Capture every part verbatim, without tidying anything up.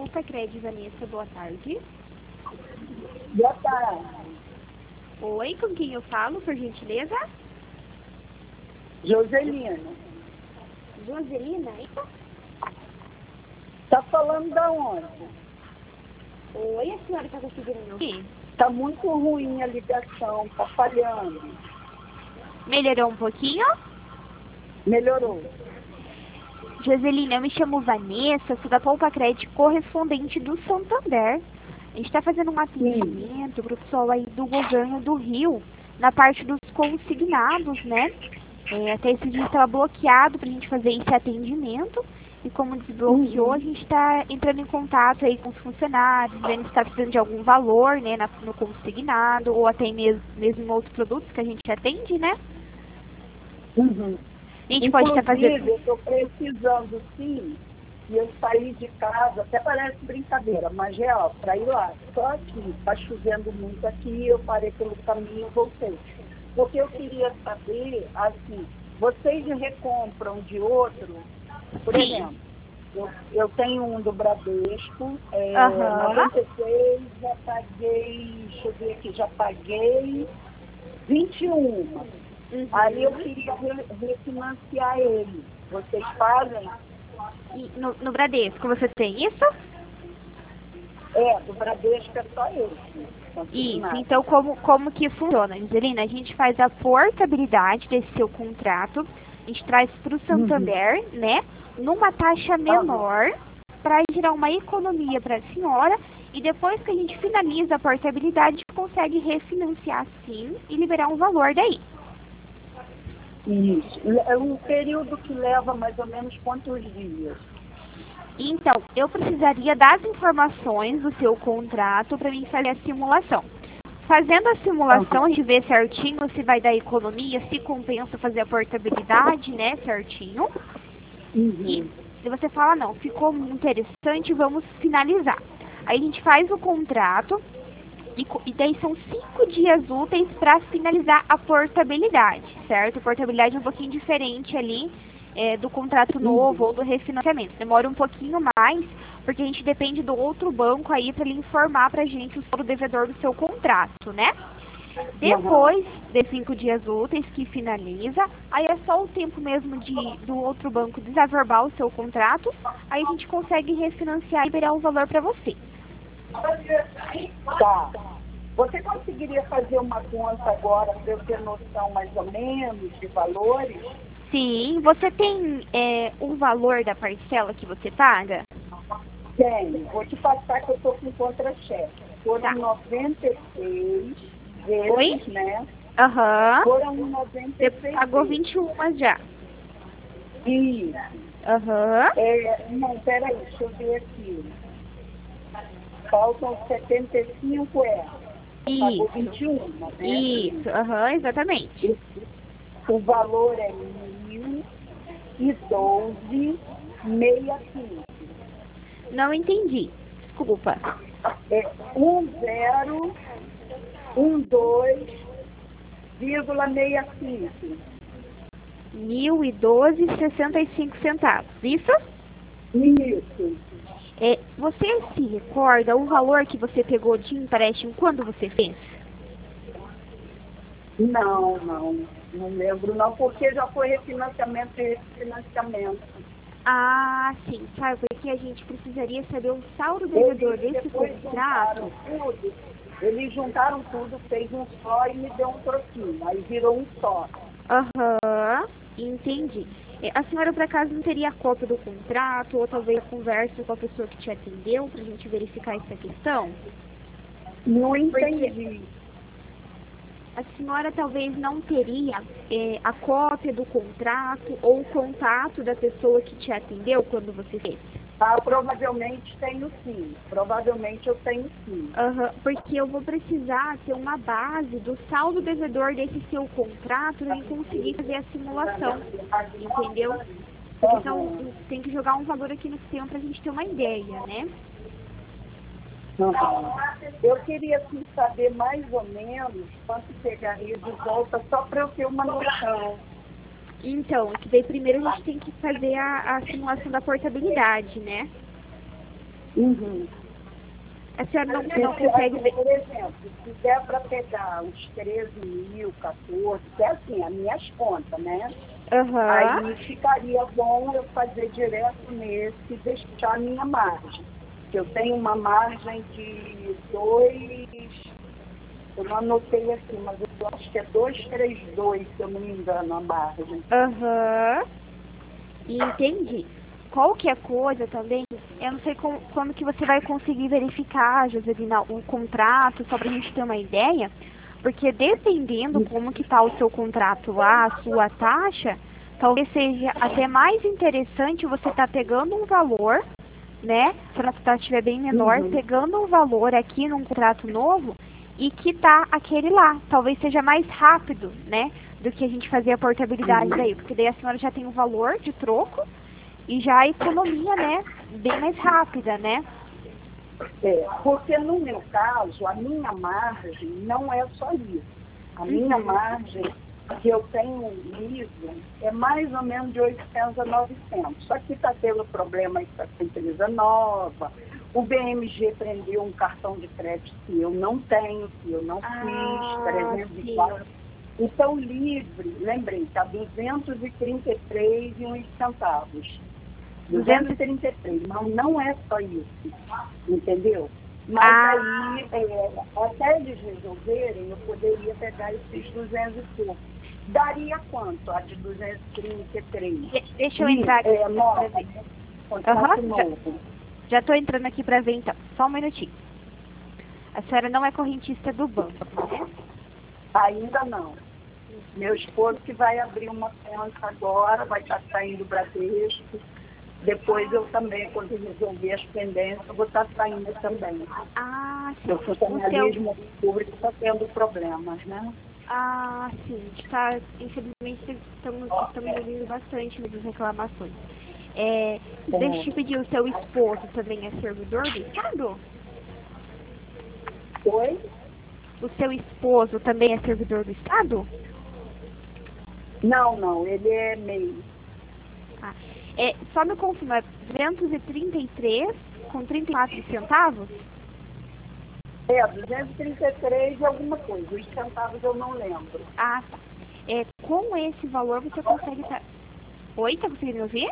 Poupa Cred, Vanessa, boa tarde. Boa tarde. Oi, com quem eu falo, por gentileza? Joselina. Joselina, Tá falando da onde? oi, a senhora está conseguindo me ouvir? Tá muito ruim a ligação, tá falhando. Melhorou um pouquinho? Melhorou. Joselina, eu me chamo Vanessa, sou da Poupa Cred, correspondente do Santander. A gente está fazendo um atendimento para o pessoal aí do governo do Rio, na parte dos consignados, né? É, até esse dia estava bloqueado para a gente fazer esse atendimento. E como desbloqueou, Uhum. a gente está entrando em contato aí com os funcionários, vendo se está precisando de algum valor, né, na, no consignado, ou até mesmo, mesmo em outros produtos que a gente atende, né? Uhum. A gente pode estar Inclusive, fazendo... eu estou precisando, sim, e eu saí de casa, até parece brincadeira, mas real, para ir lá. Só que está chovendo muito aqui, eu parei pelo caminho e voltei. Porque eu queria saber, assim, vocês recompram de outro, por Sim. exemplo, eu, eu tenho um do Bradesco, é, Aham. noventa e seis, já paguei, deixa eu ver aqui, já paguei vinte e um. Uhum. Aí eu queria re- refinanciar ele. Vocês fazem? E no, no Bradesco, você tem isso? É, do Bradesco é só ele. Isso. Consignado. Então, como, como que funciona, Angelina? A gente faz a portabilidade desse seu contrato, a gente traz para o Santander, né, numa taxa menor, para gerar uma economia para a senhora, e depois que a gente finaliza a portabilidade, a gente consegue refinanciar sim e liberar um valor daí. Isso. É um período que leva mais ou menos quantos dias? Então, eu precisaria das informações do seu contrato para mim fazer a simulação. Fazendo a simulação, a gente vê certinho se vai dar economia, se compensa fazer a portabilidade, né, certinho. E Uhum. se você fala, não, ficou interessante, vamos finalizar. Aí a gente faz o contrato e, co- e daí são cinco dias úteis para finalizar a portabilidade, certo? A portabilidade é um pouquinho diferente ali é, do contrato novo ou do refinanciamento. Demora um pouquinho mais, porque a gente depende do outro banco aí para ele informar para a gente o saldo devedor do seu contrato, né? Depois de cinco dias úteis que finaliza, aí é só o tempo mesmo de do outro banco desaverbar o seu contrato, aí a gente consegue refinanciar e liberar o valor para você. Tá. Você conseguiria fazer uma conta agora para eu ter noção mais ou menos de valores? Sim, você tem é, o valor da parcela que você paga? Tenho. Vou te passar que eu estou com contra-cheque. Foram Tá. noventa e seis Oi? vezes, né? Aham. Foram noventa Você e seis pagou vezes. vinte e um já. Isso. Aham. É, não, peraí, deixa eu ver aqui. Faltam setenta e cinco, é. Pagou Isso. vinte e um, né? Isso. Aham, exatamente. O valor é mil e doze, meia quinze. Não entendi. Desculpa. É um zero um dois vírgula meia quinze. Mil e doze e sessenta e cinco centavos. Isso? Isso. É, você se recorda o valor que você pegou de empréstimo quando você fez? Não, não. Não lembro não, porque já foi refinanciamento e refinanciamento. Ah, sim, sabe? Porque a gente precisaria saber o saldo devedor Eles desse depois contrato. juntaram tudo. Eles juntaram tudo, fez um só e me deu um troquinho. Aí virou um só. Aham, entendi. É, a senhora, por acaso, não teria a cópia do contrato, ou talvez a conversa com a pessoa que te atendeu, pra gente verificar essa questão? Não Porque entendi. a senhora talvez não teria é, a cópia do contrato ou o contato da pessoa que te atendeu quando você fez. Ah, provavelmente tenho sim. Provavelmente eu tenho sim. Aham, porque eu vou precisar ter uma base do saldo devedor desse seu contrato para eu conseguir fazer a simulação, entendeu? Porque são, Aham. tem que jogar um valor aqui no sistema para a gente ter uma ideia, né? Aham. Eu queria assim, saber mais ou menos quanto pegaria de volta, só para eu ter uma noção. Então, é que daí primeiro a gente tem que fazer a, a simulação da portabilidade, né? Uhum. A senhora não, Porque, não consegue ver. por exemplo, se der para pegar uns treze mil, quatorze, que é assim, as minhas contas, né? Aham. Aí ficaria bom eu fazer direto nesse e deixar a minha margem. Eu tenho uma margem de dois, eu não anotei aqui, mas eu acho que é dois, três, dois, se eu não me engano, a margem. Aham. Entendi. Qualquer coisa também, eu não sei como, quando que você vai conseguir verificar, Joselina, o contrato, só pra gente ter uma ideia, porque dependendo como que tá o seu contrato lá, a sua taxa, talvez seja até mais interessante você estar pegando um valor, né, se a taxa estiver bem menor, Uhum. pegando um valor aqui num contrato novo e quitar aquele lá. Talvez seja mais rápido, né, do que a gente fazer a portabilidade Uhum. daí, porque daí a senhora já tem o valor de troco e já a economia, né, bem mais rápida, né? É, porque no meu caso, a minha margem não é só isso. A minha Uhum. margem que eu tenho livre é mais ou menos de oitocentos a novecentos. Só que está tendo problema aí com essa empresa nova. O B M G prendeu um cartão de crédito que eu não tenho, que eu não Ah, fiz, trezentos e quatro. Então, livre, lembrei, está duzentos e trinta e três e uns centavos. duzentos e trinta e três, mas não é só isso, entendeu? Mas Ah. aí, é, até eles resolverem, eu poderia pegar esses duzentos e pouco. Daria quanto a de duzentos e trinta e três? De- deixa eu entrar aqui. É, nova, pra ver. né? Contrato Aham, já- novo. Já estou entrando aqui para ver então. Só um minutinho. A senhora não é correntista do banco, né? Ainda não. Meu esposo que vai abrir uma conta agora, vai estar saindo do Bradesco. Depois eu também, quando resolver as pendências, eu vou estar saindo também. Ah, sim. O O seu... funcionalismo público está tendo problemas, né? Ah, sim. Tá, infelizmente estamos, estamos ouvindo bastante das reclamações. É, Bom. deixa eu te pedir, o seu esposo também é servidor do Estado? Oi? O seu esposo também é servidor do Estado? Não, não, ele é meio. Ah, é, só me confirma, duzentos e trinta e três com trinta e quatro centavos? É, duzentos e trinta e três e alguma coisa. Os centavos eu não lembro. Ah, tá. É, com esse valor você consegue... Tá... Oi, tá conseguindo me ouvir?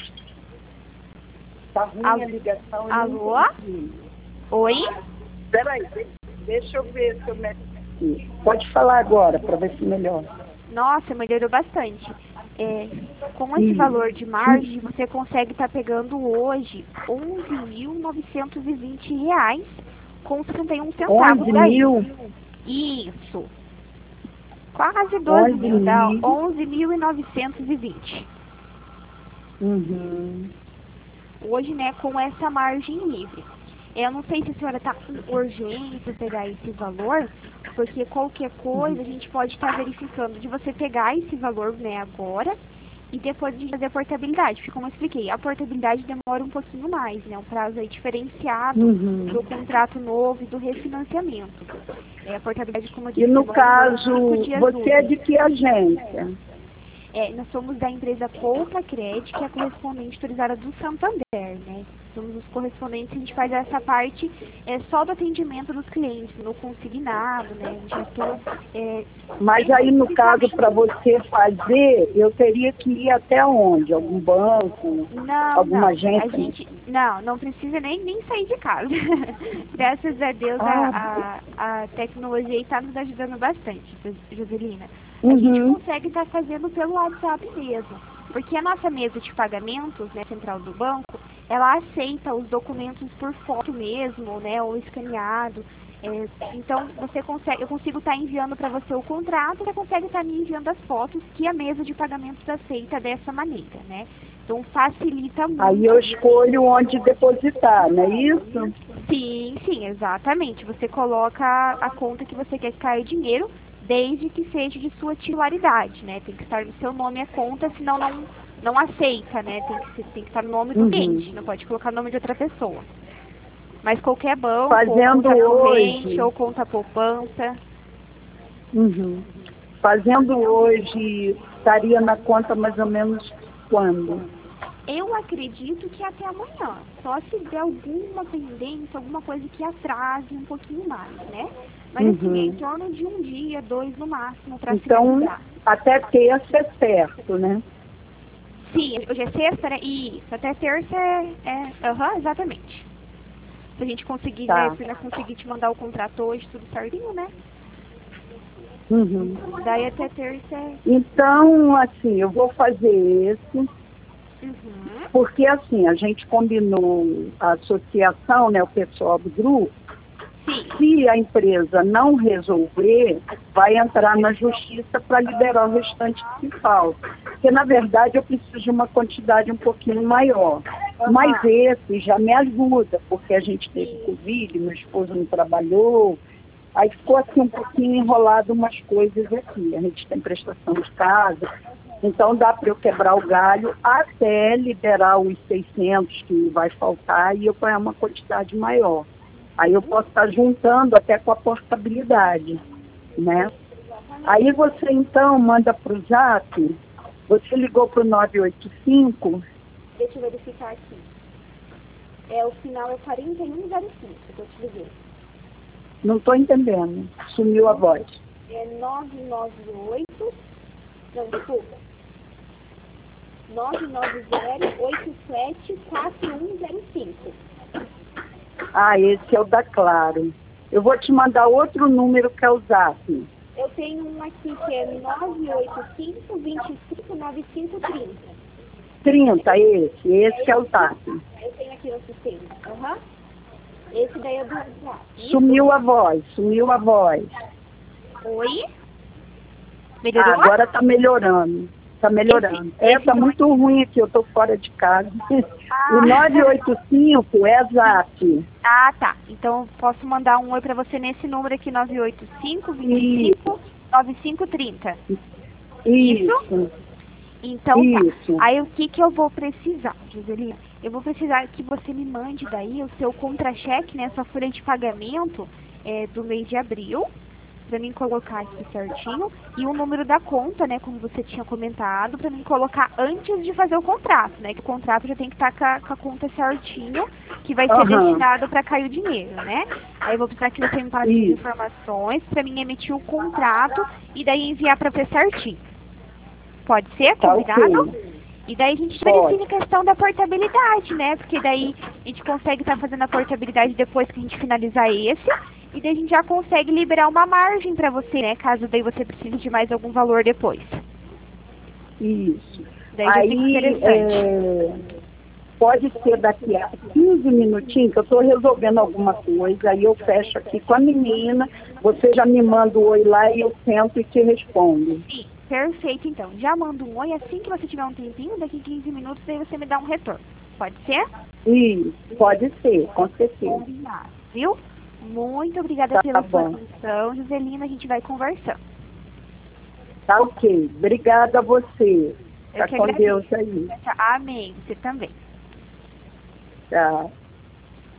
Tá ruim Alô? a ligação. eu Alô? não entendi. Oi? Peraí, de- deixa eu ver se eu me... Pode falar agora, para ver se melhora. Nossa, melhorou bastante. É, com esse Hum. valor de margem, você consegue estar pegando hoje onze mil novecentos e vinte reais com sessenta e um centavos. onze daí. mil? Isso. Quase doze onze mil, dá mil. onze mil e novecentos e vinte. Uhum. Hoje, né, com essa margem livre. Eu não sei se a senhora está com urgência pegar esse valor, porque qualquer coisa a gente pode estar verificando de você pegar esse valor, né, agora e depois de fazer a portabilidade. Porque, como eu expliquei, a portabilidade demora um pouquinho mais, né, um prazo aí diferenciado Uhum. do contrato novo e do refinanciamento. É, a portabilidade, como eu E disse, no demora uns caso, cinco dias você é úteis. de que agência? É, nós somos da empresa Poupa Cred, que é a correspondente autorizada do Santander, né? Somos os correspondentes, a gente faz essa parte é, só do atendimento dos clientes, no consignado, né? A gente atua... É, Mas aí, no caso, para você fazer, eu teria que ir até onde? Algum banco? Não, Alguma não. agência? A gente... Não, não precisa nem, nem sair de casa. Graças a Deus, Ah, a, a, a tecnologia está nos ajudando bastante, Joselina. A Uhum. gente consegue estar fazendo pelo WhatsApp mesmo. Porque a nossa mesa de pagamentos, né, central do banco, ela aceita os documentos por foto mesmo, né, ou escaneado. É, então, você consegue, eu consigo estar enviando para você o contrato, você consegue estar me enviando as fotos que a mesa de pagamentos aceita dessa maneira, né? Então, facilita muito. Aí eu escolho onde depositar, não é isso? Sim, sim, exatamente. Você coloca a conta que você quer que caia dinheiro, desde que seja de sua titularidade, né? Tem que estar no seu nome a conta, senão não, não aceita, né? Tem que, tem que estar no nome do Uhum. cliente, não pode colocar o nome de outra pessoa. Mas qualquer banco, Fazendo ou conta corrente, hoje. ou conta poupança. Uhum. Fazendo hoje, estaria na conta mais ou menos quando? Eu acredito que até amanhã, só se der alguma pendência, alguma coisa que atrase um pouquinho mais, né? Mas assim, é em Uhum. torno de um dia, dois no máximo para Então, finalizar. até terça é certo, né? Sim, hoje é sexta, né? Isso, até terça é... é aham, exatamente. Se a gente conseguir, né? Tá. Se eu conseguir te mandar o contrato hoje, tudo certinho, né? Uhum. Daí até terça é... Então, assim, eu vou fazer esse, Uhum. porque assim, a gente combinou a associação, né, o pessoal do grupo, Sim. se a empresa não resolver, vai entrar na justiça para liberar o restante que falta. Porque, na verdade, eu preciso de uma quantidade um pouquinho maior. Mas esse já me ajuda, porque a gente teve Covid, meu esposo não trabalhou, aí ficou assim um pouquinho enrolado umas coisas aqui. A gente tem prestação de casa, então dá para eu quebrar o galho até liberar os seiscentos que vai faltar e eu ganhar uma quantidade maior. Aí eu posso estar juntando até com a portabilidade, né? Aí você então manda para o Zap, você ligou para o nove oito cinco. Deixa eu verificar aqui. É, o final é quarenta e um zero cinco, que eu te liguei. Não estou entendendo, sumiu a voz. É nove nove oito, não, desculpa. nove nove zero oito sete quatro um zero cinco. Ah, esse é o da Claro. Eu vou te mandar outro número que é o Zap. Eu tenho um aqui que é nove oito cinco, dois cinco, nove cinco três zero. trinta, esse. Esse que é o Zap. Eu tenho aqui no sistema. Aham. Esse daí é do WhatsApp. Sumiu a voz, sumiu a voz. Oi? Ah, Melhorou? agora está melhorando. Está melhorando. Esse- É, esse está não- muito ruim aqui, eu estou fora de casa. Ah. O nove oito cinco é Zap. Ah, tá. Então posso mandar um oi pra você nesse número aqui, nove oito cinco, dois cinco, nove cinco três zero. Isso. Então Isso. tá. Aí o que que eu vou precisar, Joselina? Eu vou precisar que você me mande daí o seu contra-cheque, né, sua folha de pagamento é, do mês de abril, pra mim colocar aqui certinho, e o número da conta, né, como você tinha comentado, pra mim colocar antes de fazer o contrato, né, que o contrato já tem que estar com, a- com a conta certinho, que vai ser Aham. destinado pra cair o dinheiro, né? Aí eu vou precisar que você me passe as Isso. informações pra mim emitir o contrato e daí enviar pra você certinho. Pode ser? Tá Combinado? ok. E daí a gente Pode. verifica a questão da portabilidade, né? Porque daí a gente consegue estar fazendo a portabilidade depois que a gente finalizar esse. E daí a gente já consegue liberar uma margem para você, né? Caso daí você precise de mais algum valor depois. Isso. Daí já fica Aí, interessante. é, pode ser daqui a quinze minutinhos que eu estou resolvendo alguma coisa, aí eu fecho aqui com a menina, você já me manda o oi lá e eu sento e te respondo. Sim, perfeito então. Já manda um oi assim que você tiver um tempinho, daqui quinze minutos, daí você me dá um retorno. Pode ser? Isso, pode ser, com certeza. Combinado, viu? Muito obrigada Tá pela sua bom. atenção, Joselina. A gente vai conversando. Tá ok. Obrigada a você. Eu Tá que com agradeço. Deus aí. Amém. Você também. Tchau.